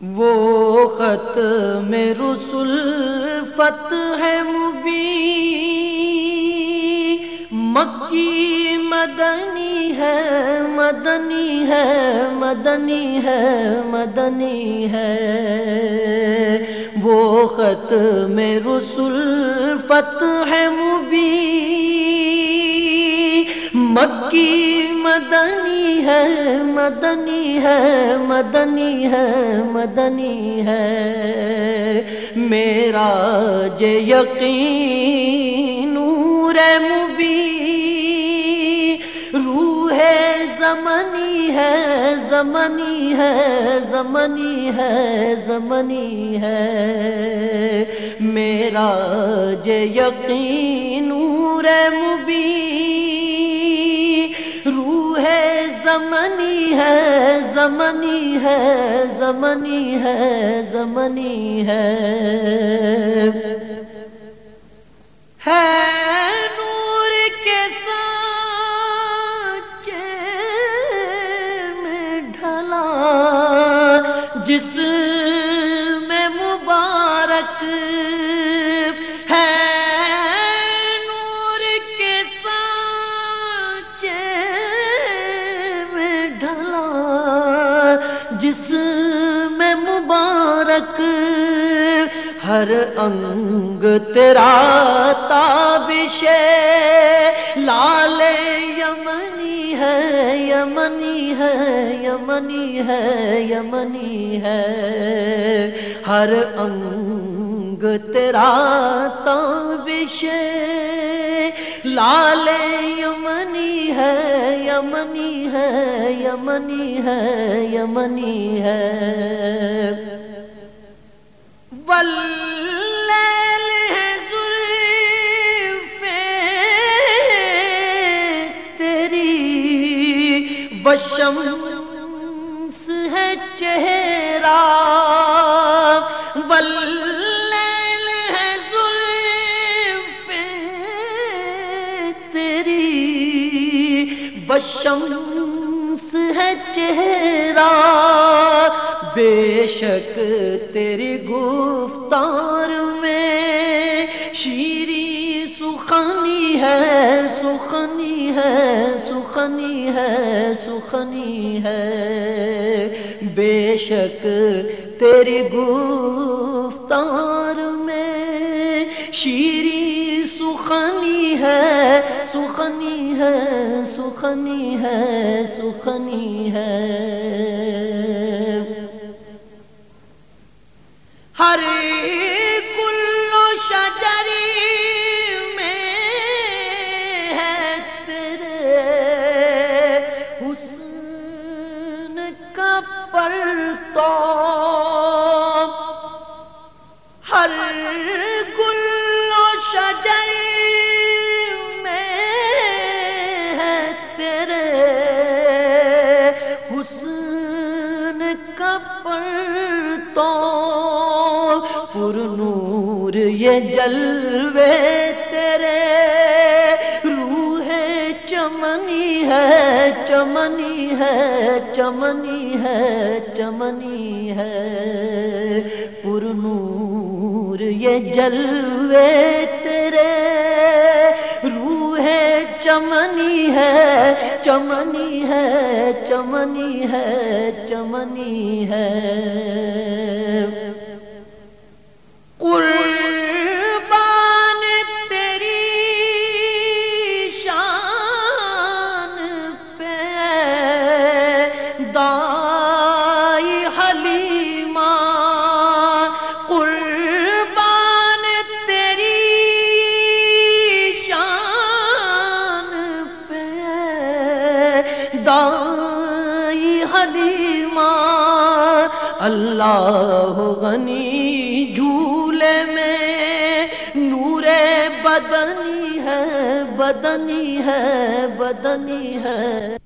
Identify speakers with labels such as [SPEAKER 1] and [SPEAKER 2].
[SPEAKER 1] وہ خط میں رسول فتح مبین مکی مدنی ہے مدنی ہے مدنی ہے مدنی ہے وہ خط میں رسول فتح مبین مکی مدنی ہے مدنی ہے مدنی ہے مدنی ہے معراج یقین نور مبین روح زمنی ہے زمنی ہے زمنی ہے زمنی ہے معراج یقین نور مبین روح زمنی ہے زمنی ہے زمنی ہے زمنی ہے نور کے سانچے میں ڈھلا جس میں مبارک ہے نور کے سانچے میں ڈھلا جس میں مبارک ہر انگ تیرا تابش لال یمنی ہے یمنی ہے یمنی ہے یمنی ہے ہر انگ تیرا تابش لال یمنی ہے یمنی ہے یمنی ہے یمنی ہے واللیل ہے زلفیں تیری والشمس ہے چہرہ واللیل ہے زلفیں تیری والشمس ہے چہرہ بے شک تیری گفتار میں شیریں سخنی ہے سخنی ہے سخنی ہے سخنی ہے بے شک تیری گفتار میں شیریں سخنی ہے سخنی ہے سخنی ہے سخنی ہے ہر کل شجری میں ہے تیرے حسن کا پرتو ہر کل شجری میں ہے تیرے حسن کا پرتو پر نور یہ جلوے تیرے روح چمنی ہے چمنی ہے چمنی ہے چمنی ہے پر نور یہ جلوے تیرے روح چمنی ہے چمنی ہے چمنی ہے چمنی ہے قربان تیری شان پہ دائی حلیمہ قربان تیری شان پہ دائی حلیمہ اللہ غنی جھولے میں نور بدنی ہے بدنی ہے بدنی ہے